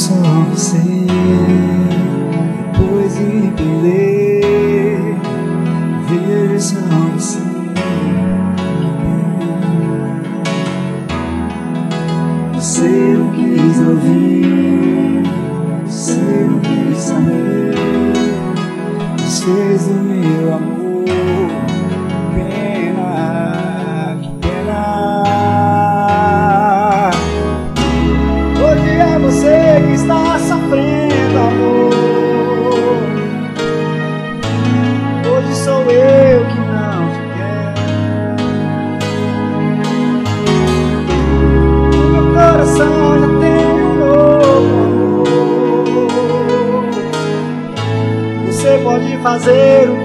só você, depois de me perder, vejo só você. Você não quis ouvir, você não quis saber, desfez do meu amor. Pena, que pena. Hoje é você que está sofrendo, amor. Hoje sou eu que não te quero. No meu coração já tem um novo amor. Você pode fazer o